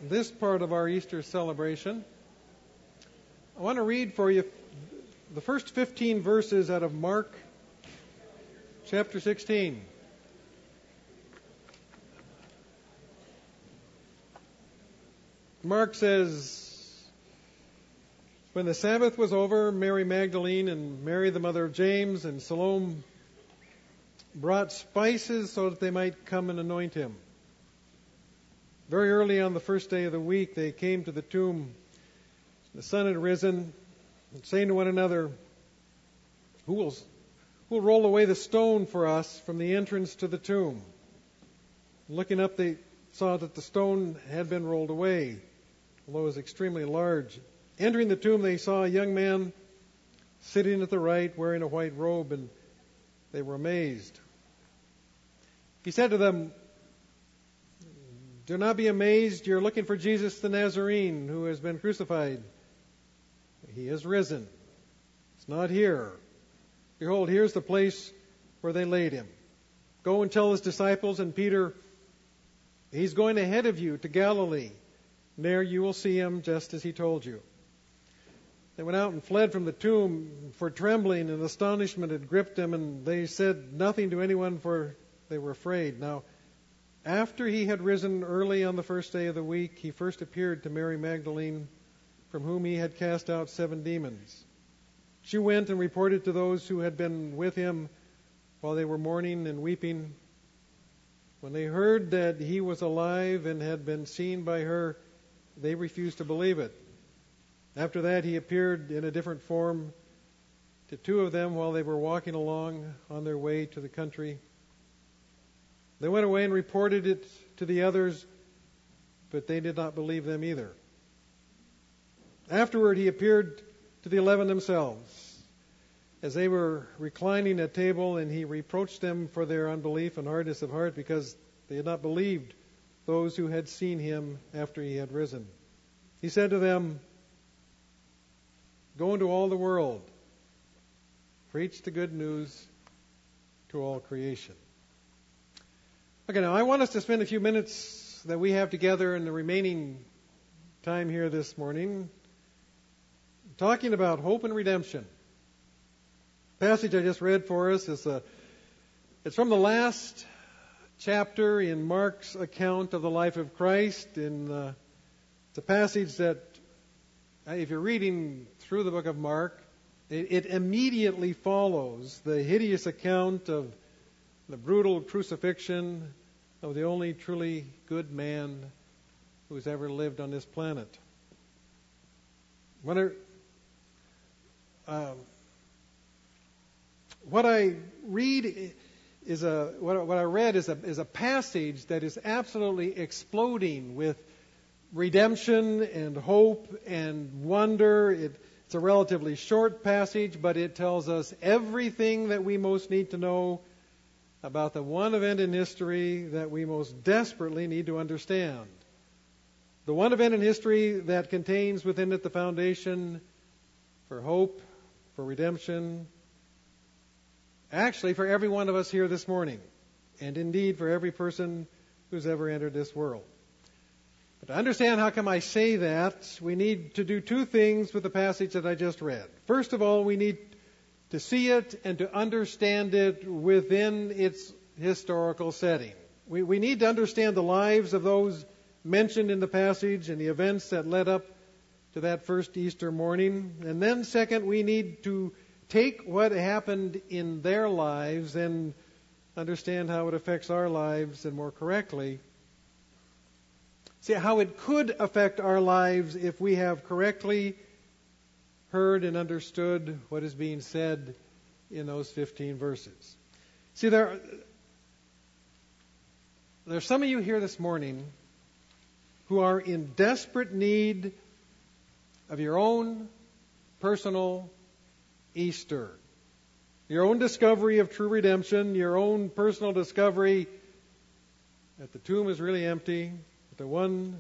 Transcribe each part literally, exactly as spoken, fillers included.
this part of our Easter celebration, I want to read for you the first fifteen verses out of Mark chapter sixteen. Mark says, when the Sabbath was over, Mary Magdalene and Mary the mother of James and Salome brought spices so that they might come and anoint him. Very early on the first day of the week, they came to the tomb. The sun had risen, saying to one another, Who will, who will roll away the stone for us from the entrance to the tomb? Looking up, they saw that the stone had been rolled away, although it was extremely large. Entering the tomb, they saw a young man sitting at the right, wearing a white robe, and they were amazed. He said to them, Do not be amazed. You're looking for Jesus the Nazarene, who has been crucified. He is risen. It's not here. Behold, here's the place where they laid him. Go and tell his disciples and Peter, he's going ahead of you to Galilee. There you will see him just as he told you. They went out and fled from the tomb, for trembling and astonishment had gripped them, and they said nothing to anyone, for they were afraid. Now, after he had risen early on the first day of the week, he first appeared to Mary Magdalene, from whom he had cast out seven demons. She went and reported to those who had been with him while they were mourning and weeping. When they heard that he was alive and had been seen by her, they refused to believe it. After that, he appeared in a different form to two of them while they were walking along on their way to the country. They went away and reported it to the others, but they did not believe them either. Afterward, he appeared to the eleven themselves as they were reclining at table, and he reproached them for their unbelief and hardness of heart, because they had not believed those who had seen him after he had risen. He said to them, Go into all the world, preach the good news to all creation. Okay, now I want us to spend a few minutes that we have together in the remaining time here this morning talking about hope and redemption. The passage I just read for us is a, it's from the last chapter in Mark's account of the life of Christ. In uh, it's a passage that, if you're reading through the book of Mark, it, it immediately follows the hideous account of the brutal crucifixion of the only truly good man who's ever lived on this planet. When I, um, what I read is a what, what I read is a is a passage that is absolutely exploding with redemption and hope and wonder. It, it's a relatively short passage, but it tells us everything that we most need to know about the one event in history that we most desperately need to understand. The one event in history that contains within it the foundation for hope, for redemption, actually for every one of us here this morning, and indeed for every person who's ever entered this world. But to understand how come I say that, we need to do two things with the passage that I just read. First of all, we need to see it and to understand it within its historical setting. We, we need to understand the lives of those mentioned in the passage and the events that led up to that first Easter morning. And then second, we need to take what happened in their lives and understand how it affects our lives, and more correctly, see how it could affect our lives if we have correctly heard and understood what is being said in those fifteen verses. See, there, there are some of you here this morning who are in desperate need of your own personal Easter, your own discovery of true redemption, your own personal discovery that the tomb is really empty, that the one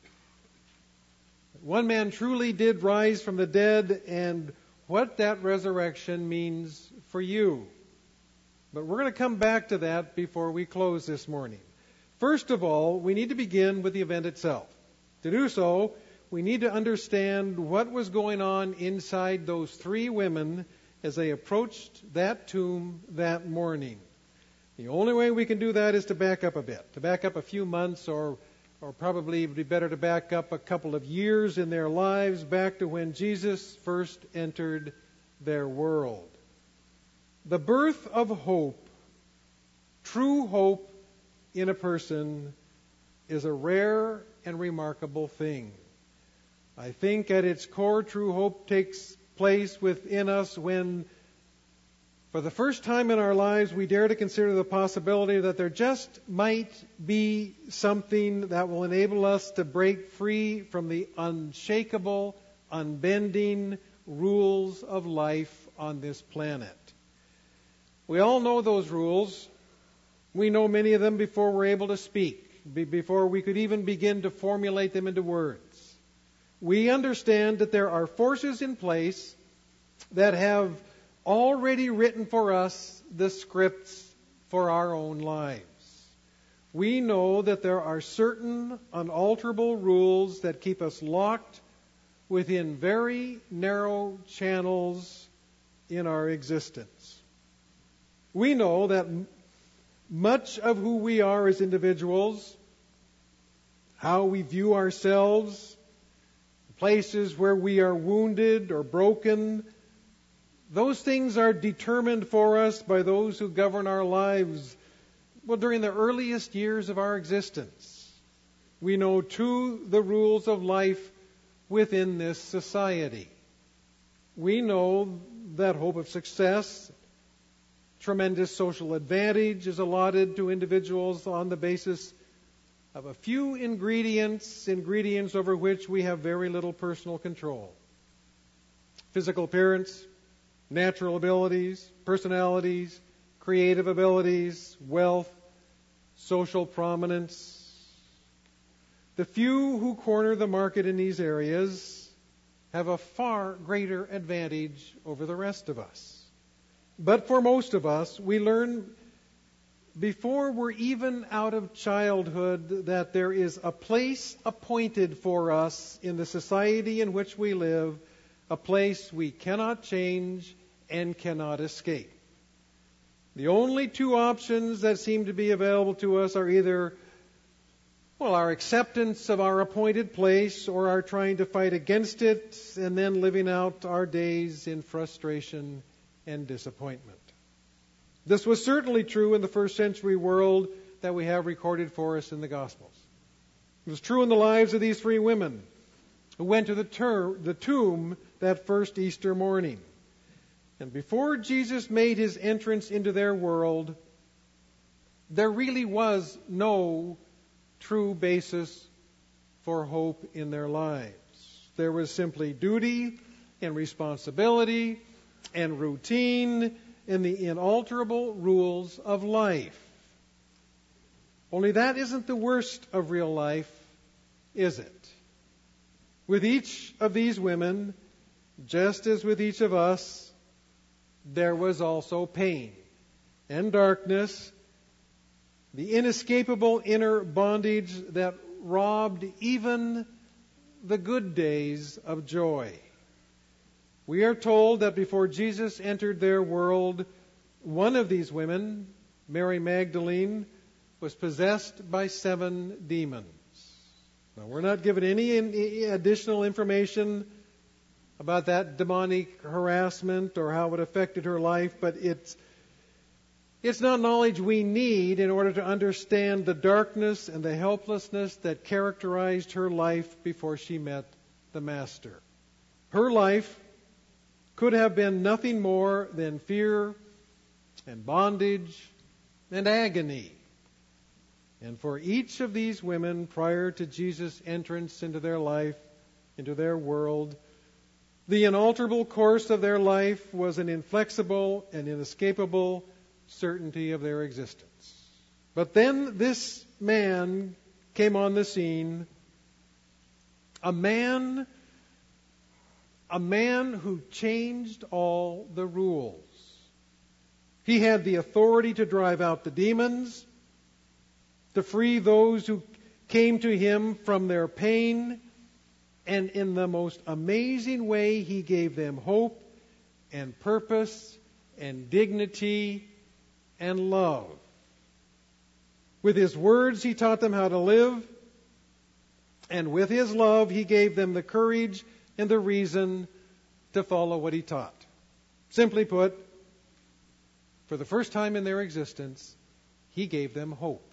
One man truly did rise from the dead, and what that resurrection means for you. But we're going to come back to that before we close this morning. First of all, we need to begin with the event itself. To do so, we need to understand what was going on inside those three women as they approached that tomb that morning. The only way we can do that is to back up a bit, to back up a few months, or or probably it would be better to back up a couple of years in their lives, back to when Jesus first entered their world. The birth of hope, true hope in a person, is a rare and remarkable thing. I think at its core, true hope takes place within us when, for the first time in our lives, we dare to consider the possibility that there just might be something that will enable us to break free from the unshakable, unbending rules of life on this planet. We all know those rules. We know many of them before we're able to speak, before we could even begin to formulate them into words. We understand that there are forces in place that have already written for us the scripts for our own lives. We know that there are certain unalterable rules that keep us locked within very narrow channels in our existence. We know that much of who we are as individuals, how we view ourselves, places where we are wounded or broken, those things are determined for us by those who govern our lives, well, during the earliest years of our existence. We know, too, the rules of life within this society. We know that hope of success, tremendous social advantage is allotted to individuals on the basis of a few ingredients, ingredients over which we have very little personal control. Physical appearance, natural abilities, personalities, creative abilities, wealth, social prominence. The few who corner the market in these areas have a far greater advantage over the rest of us. But for most of us, we learn before we're even out of childhood that there is a place appointed for us in the society in which we live, a place we cannot change and cannot escape. The only two options that seem to be available to us are either, well, our acceptance of our appointed place, or our trying to fight against it and then living out our days in frustration and disappointment. This was certainly true in the first century world that we have recorded for us in the Gospels. It was true in the lives of these three women who went to the, ter- the tomb that first Easter morning. And before Jesus made his entrance into their world, there really was no true basis for hope in their lives. There was simply duty and responsibility and routine and the inalterable rules of life. Only that isn't the worst of real life, is it? With each of these women, just as with each of us, there was also pain and darkness, the inescapable inner bondage that robbed even the good days of joy. We are told that before Jesus entered their world, one of these women, Mary Magdalene, was possessed by seven demons. Now, we're not given any additional information about that demonic harassment or how it affected her life, but it's it's not knowledge we need in order to understand the darkness and the helplessness that characterized her life before she met the Master. Her life could have been nothing more than fear and bondage and agony. And for each of these women, prior to Jesus' entrance into their life, into their world, the inalterable course of their life was an inflexible and inescapable certainty of their existence. But then this man came on the scene, a man A man who changed all the rules. He had the authority to drive out the demons, to free those who came to him from their pain, and in the most amazing way, he gave them hope and purpose and dignity and love. With his words, he taught them how to live, and with his love, he gave them the courage and the reason to follow what he taught. Simply put, for the first time in their existence, he gave them hope.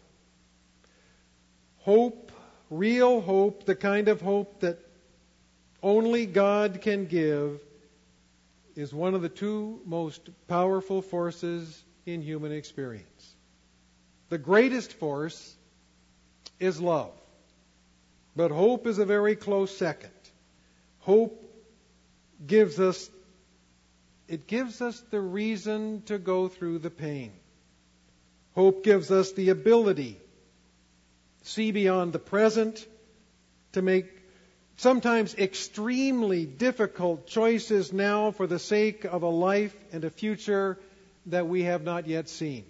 Hope, real hope, the kind of hope that only God can give, is one of the two most powerful forces in human experience. The greatest force is love, but hope is a very close second. Hope gives us, it gives us the reason to go through the pain. Hope gives us the ability to see beyond the present, to make sometimes extremely difficult choices now for the sake of a life and a future that we have not yet seen.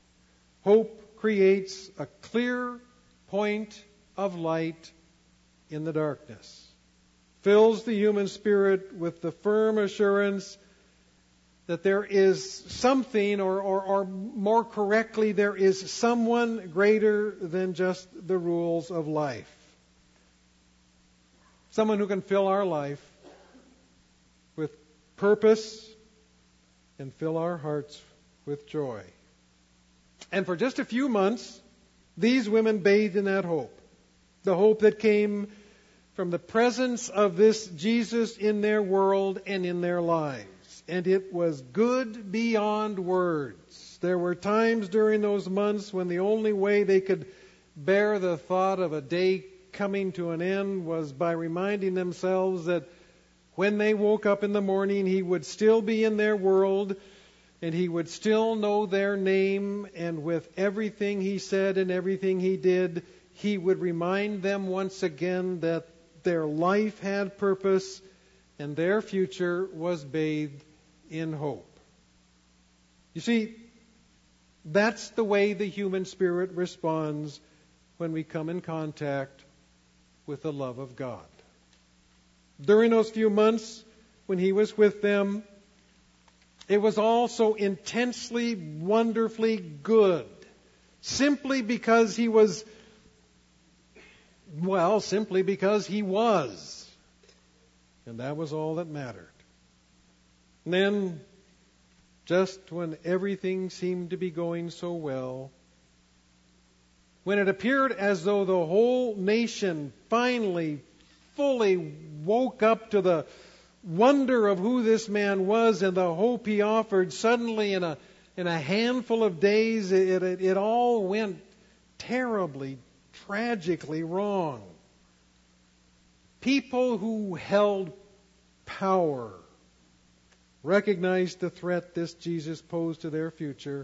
Hope creates a clear point of light in the darkness, fills the human spirit with the firm assurance that there is something, or, or, or more correctly, there is someone greater than just the rules of life. Someone who can fill our life with purpose and fill our hearts with joy. And for just a few months, these women bathed in that hope. The hope that came from the presence of this Jesus in their world and in their lives. And it was good beyond words. There were times during those months when the only way they could bear the thought of a day coming to an end was by reminding themselves that when they woke up in the morning, he would still be in their world, and he would still know their name, and with everything he said and everything he did, he would remind them once again that their life had purpose and their future was bathed in hope. You see, that's the way the human spirit responds when we come in contact with the love of God. During those few months when he was with them, it was all so intensely, wonderfully good. Simply because he was, well, simply because he was. And that was all that mattered. And then, just when everything seemed to be going so well, when it appeared as though the whole nation finally, fully woke up to the wonder of who this man was and the hope he offered, suddenly in a in a handful of days, it, it, it all went terribly, tragically wrong. People who held power recognized the threat this Jesus posed to their future,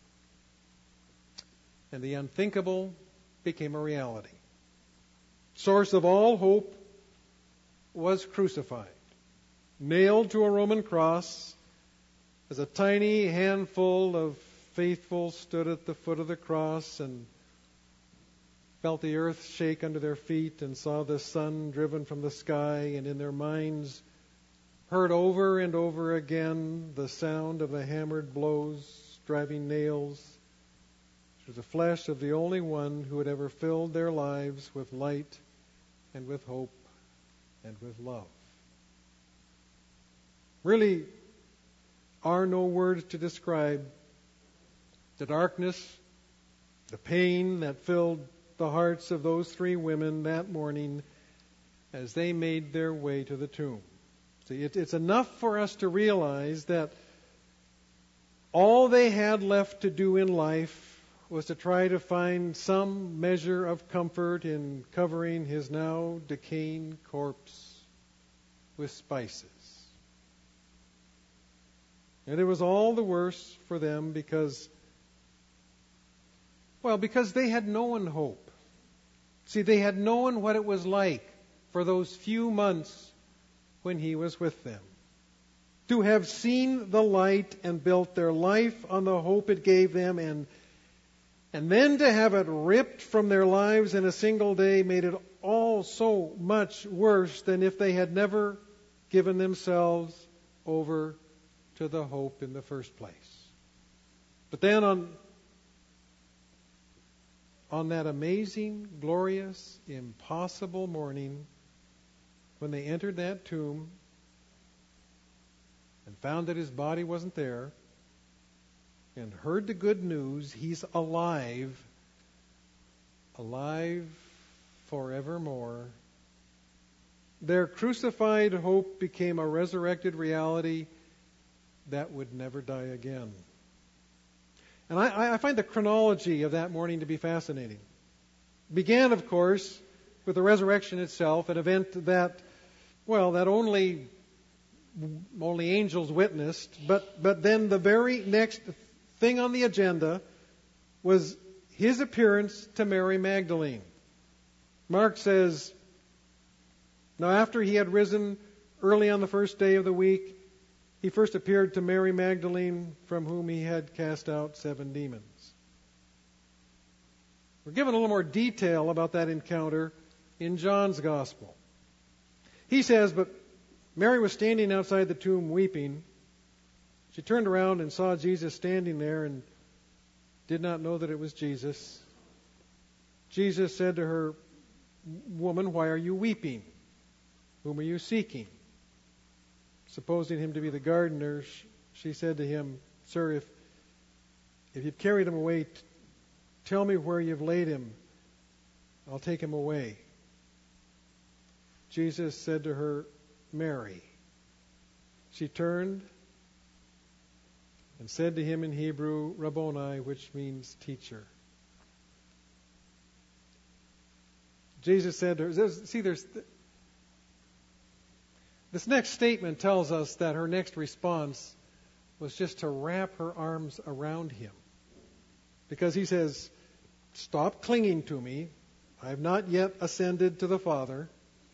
and the unthinkable became a reality. Source of all hope was crucified, nailed to a Roman cross, as a tiny handful of faithful stood at the foot of the cross and felt the earth shake under their feet and saw the sun driven from the sky, and in their minds heard over and over again the sound of the hammered blows, driving nails through the flesh of the only one who had ever filled their lives with light and with hope and with love. Really are no words to describe the darkness, the pain that filled the hearts of those three women that morning as they made their way to the tomb. See, it, it's enough for us to realize that all they had left to do in life was to try to find some measure of comfort in covering his now decaying corpse with spices. And it was all the worse for them because, well, because they had known hope. See, they had known what it was like for those few months when he was with them. To have seen the light and built their life on the hope it gave them, and And then to have it ripped from their lives in a single day made it all so much worse than if they had never given themselves over to the hope in the first place. But then on, on that amazing, glorious, impossible morning, when they entered that tomb and found that his body wasn't there, and heard the good news, he's alive, alive forevermore, their crucified hope became a resurrected reality that would never die again. And I, I find the chronology of that morning to be fascinating. It began, of course, with the resurrection itself, an event that, well, that only only angels witnessed, but but then the very next thing on the agenda was his appearance to Mary Magdalene. Mark says, now after he had risen early on the first day of the week, he first appeared to Mary Magdalene, from whom he had cast out seven demons. We're given a little more detail about that encounter in John's Gospel. He says, but Mary was standing outside the tomb weeping. She turned around and saw Jesus standing there and did not know that it was Jesus. Jesus said to her, woman, why are you weeping? Whom are you seeking? Supposing him to be the gardener, she said to him, sir, if, if you've carried him away, t- tell me where you've laid him. I'll take him away. Jesus said to her, Mary. She turned and said to him in Hebrew, Rabboni, which means teacher. Jesus said to her, there's, see, there's this next statement tells us that her next response was just to wrap her arms around him. Because he says, stop clinging to me. I have not yet ascended to the Father.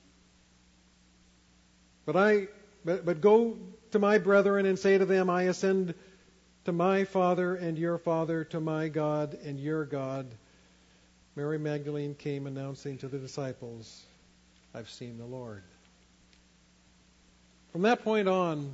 But I, but, but go to my brethren and say to them, I ascend to my Father and your Father, to my God and your God. Mary Magdalene came announcing to the disciples, I've seen the Lord. From that point on,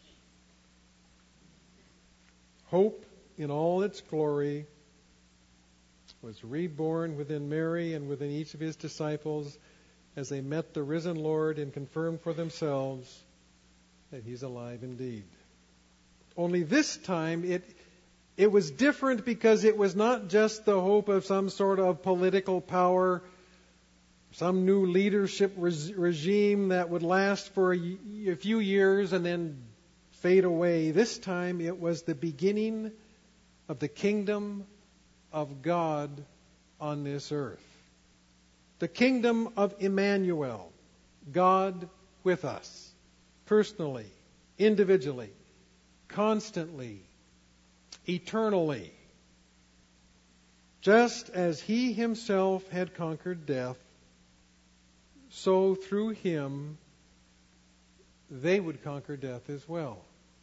hope in all its glory was reborn within Mary and within each of his disciples as they met the risen Lord and confirmed for themselves that he's alive indeed. Only this time it it was different because it was not just the hope of some sort of political power, some new leadership re- regime that would last for a, a few years and then fade away. This time it was the beginning of the kingdom of God on this earth. The kingdom of Emmanuel, God with us, personally, individually, constantly, eternally. Just as he himself had conquered death, so through him they would conquer death as well.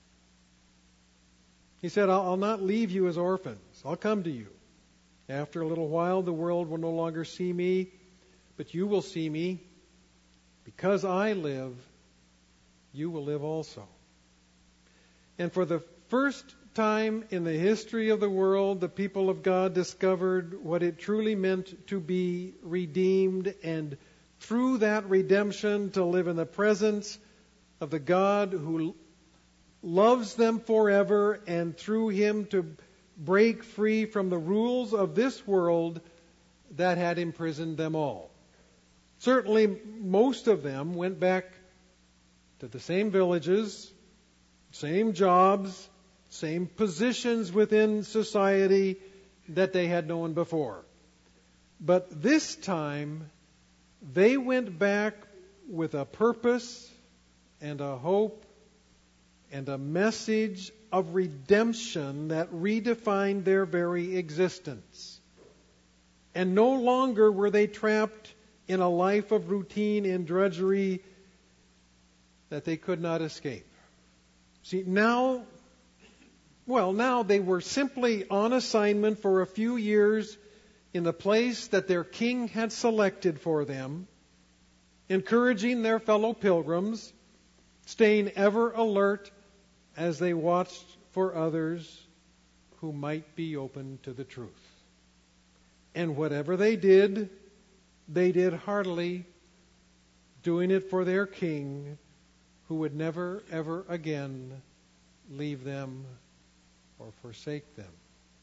He said, I'll not leave you as orphans. I'll come to you. After a little while, the world will no longer see me, but you will see me. Because I live, you will live also. And for the first time in the history of the world, the people of God discovered what it truly meant to be redeemed, and through that redemption to live in the presence of the God who loves them forever, and through him to break free from the rules of this world that had imprisoned them all. Certainly, most of them went back to the same villages, same jobs, same positions within society that they had known before. But this time, they went back with a purpose and a hope and a message of redemption that redefined their very existence. And no longer were they trapped in a life of routine and drudgery that they could not escape. See, now Well, now they were simply on assignment for a few years in the place that their king had selected for them, encouraging their fellow pilgrims, staying ever alert as they watched for others who might be open to the truth. And whatever they did, they did heartily, doing it for their king, who would never, ever again leave them or forsake them.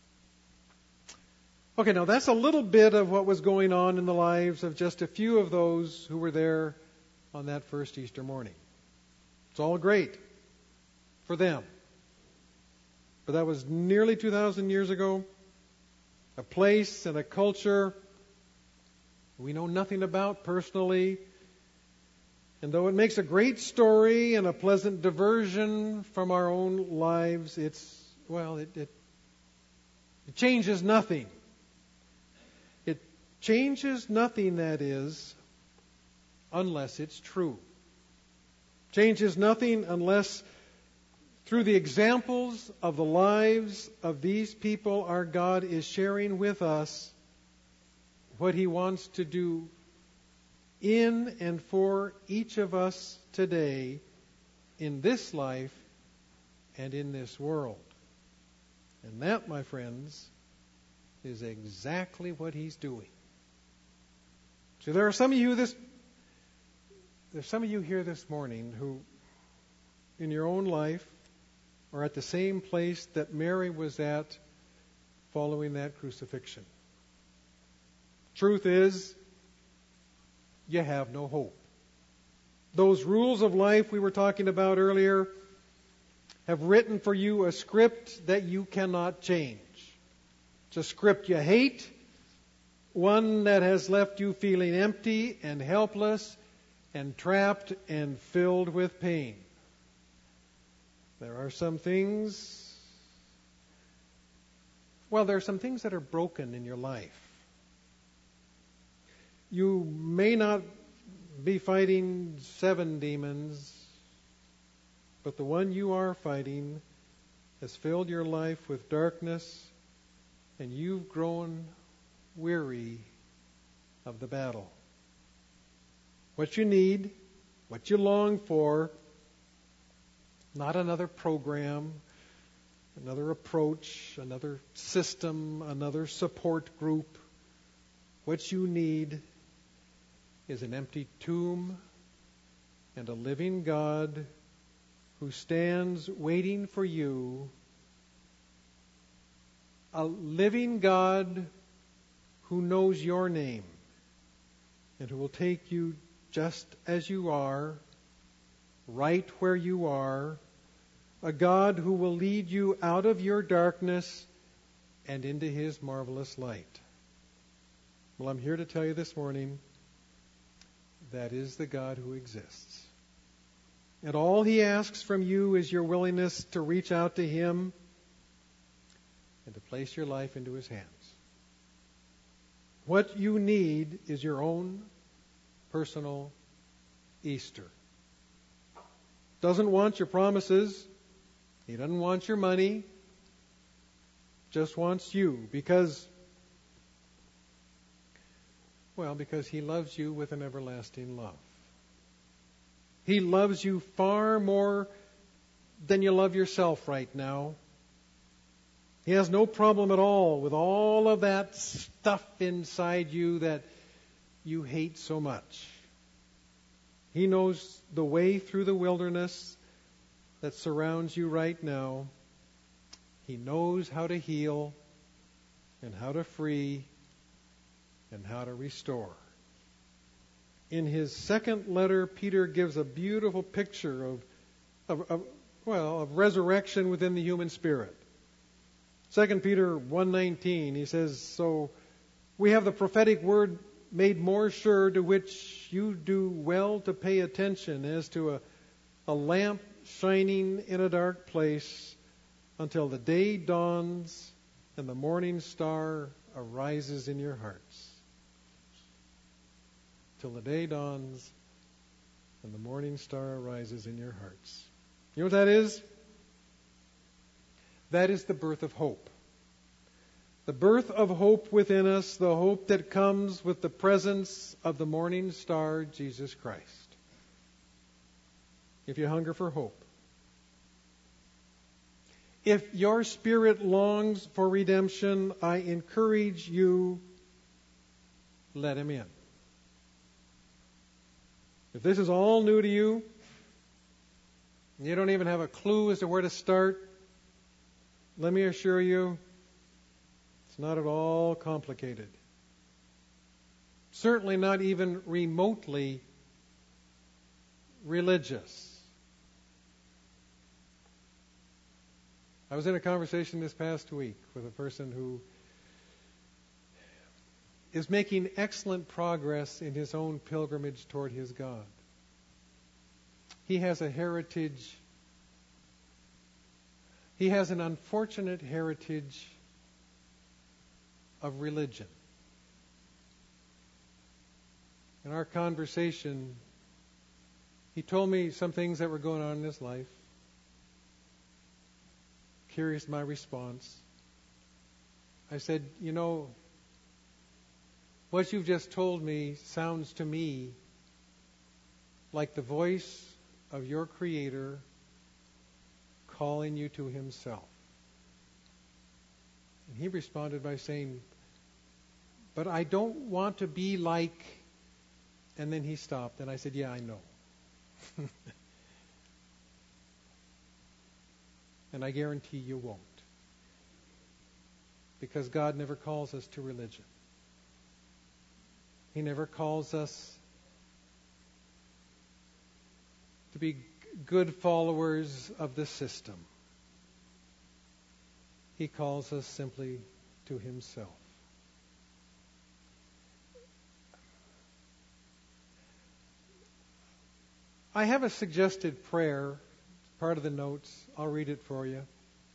Okay, now that's a little bit of what was going on in the lives of just a few of those who were there on that first Easter morning. It's all great for them. But that was nearly two thousand years ago. A place and a culture we know nothing about personally. And though it makes a great story and a pleasant diversion from our own lives, it's, well, it, it, it changes nothing. It changes nothing, that is, unless it's true. Changes nothing unless through the examples of the lives of these people, our God is sharing with us what He wants to do in and for each of us today in this life and in this world. And that, my friends, is exactly what He's doing. So there are some of you this there's some of you here this morning who in your own life are at the same place that Mary was at following that crucifixion. Truth is, you have no hope. Those rules of life we were talking about earlier have written for you a script that you cannot change. It's a script you hate, one that has left you feeling empty and helpless and trapped and filled with pain. There are some things, well, there are some things that are broken in your life. You may not be fighting seven demons, but the one you are fighting has filled your life with darkness, and you've grown weary of the battle. What you need, what you long for, not another program, another approach, another system, another support group. What you need is an empty tomb and a living God who stands waiting for you. A living God who knows your name and who will take you just as you are, right where you are. A God who will lead you out of your darkness and into His marvelous light. Well, I'm here to tell you this morning, that is the God who exists. And all He asks from you is your willingness to reach out to Him and to place your life into His hands. What you need is your own personal Easter. Doesn't want your promises. He doesn't want your money. Just wants you because, well, because He loves you with an everlasting love. He loves you far more than you love yourself right now. He has no problem at all with all of that stuff inside you that you hate so much. He knows the way through the wilderness that surrounds you right now. He knows how to heal and how to free and how to restore. In his second letter, Peter gives a beautiful picture of, of, of well, of resurrection within the human spirit. Second Peter one nineteen, he says, so we have the prophetic word made more sure, to which you do well to pay attention as to a, a lamp shining in a dark place until the day dawns and the morning star arises in your hearts. Till the day dawns and the morning star arises in your hearts. You know what that is? That is the birth of hope. The birth of hope within us, the hope that comes with the presence of the morning star, Jesus Christ. If you hunger for hope. If your spirit longs for redemption, I encourage you, let him in. If this is all new to you, and you don't even have a clue as to where to start, let me assure you, it's not at all complicated. Certainly not even remotely religious. I was in a conversation this past week with a person who is making excellent progress in his own pilgrimage toward his God. He has a heritage, he has an unfortunate heritage of religion. In our conversation, he told me some things that were going on in his life. Curious my response. I said, you know, what you've just told me sounds to me like the voice of your Creator calling you to himself. And he responded by saying, but I don't want to be like, and then he stopped, and I said, yeah, I know. And I guarantee you won't. Because God never calls us to religion. He never calls us to be good followers of the system. He calls us simply to himself. I have a suggested prayer, part of the notes. I'll read it for you.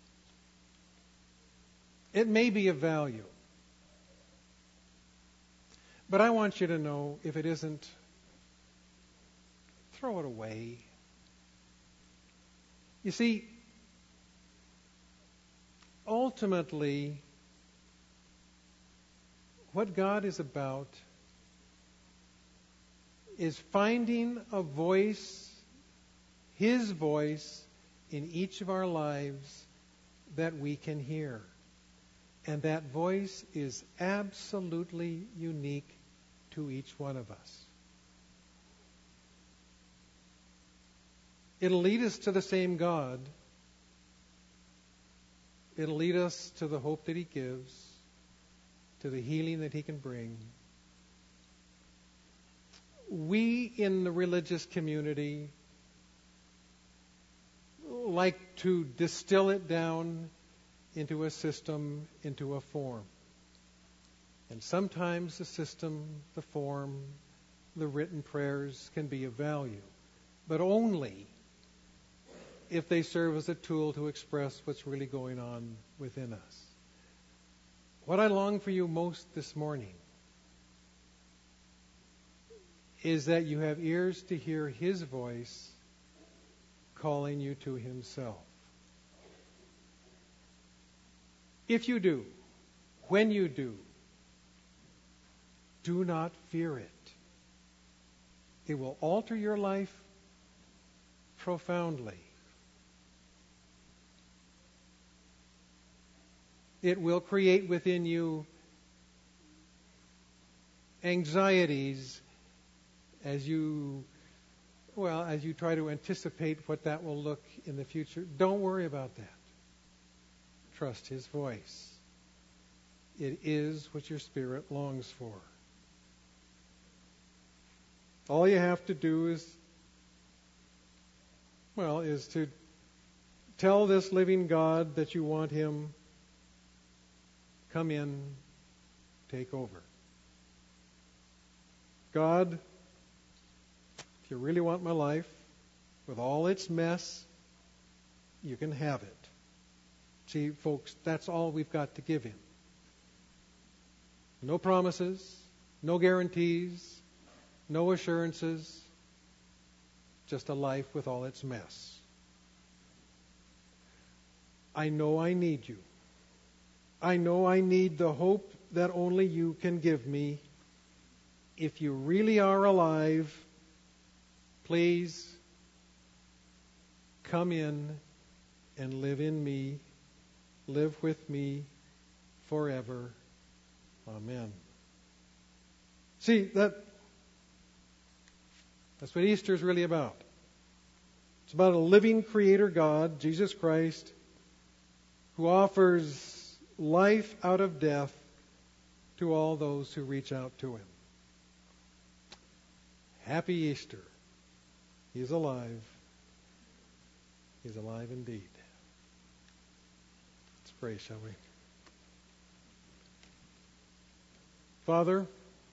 It may be of value. But I want you to know, if it isn't, throw it away. You see, ultimately, what God is about is finding a voice, his voice, in each of our lives that we can hear. And that voice is absolutely unique to each one of us. It'll lead us to the same God. It'll lead us to the hope that he gives, to the healing that he can bring. We in the religious community like to distill it down into a system, into a form. And sometimes the system, the form, the written prayers can be of value, but only if they serve as a tool to express what's really going on within us. What I long for you most this morning is that you have ears to hear his voice calling you to himself. If you do, when you do, do not fear it. It will alter your life profoundly. It will create within you anxieties as you, well, as you try to anticipate what that will look in the future. Don't worry about that. Trust his voice. It is what your spirit longs for. All you have to do is, well, is to tell this living God that you want him. Come in, take over. God, if you really want my life, with all its mess, you can have it. See, folks, that's all we've got to give him. No promises, no guarantees, no assurances, just a life with all its mess. I know I need you. I know I need the hope that only you can give me. If you really are alive, please come in and live in me, live with me forever. Amen. See, that that's what Easter is really about. It's about a living Creator God, Jesus Christ, who offers life out of death to all those who reach out to Him. Happy Easter. He's alive. He's alive indeed. Let's pray, shall we? Father,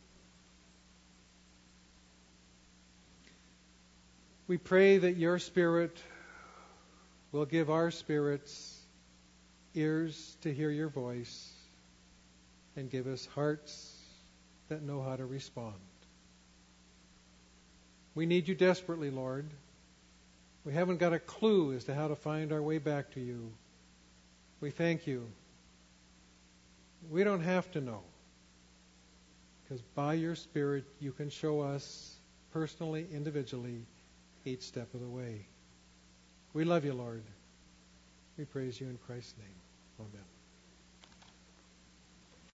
we pray that your Spirit will give our spirits ears to hear your voice and give us hearts that know how to respond. We need you desperately, Lord. We haven't got a clue as to how to find our way back to you. We thank you. We don't have to know, because by your Spirit you can show us personally, individually, each step of the way. We love you, Lord. We praise you in Christ's name. Amen.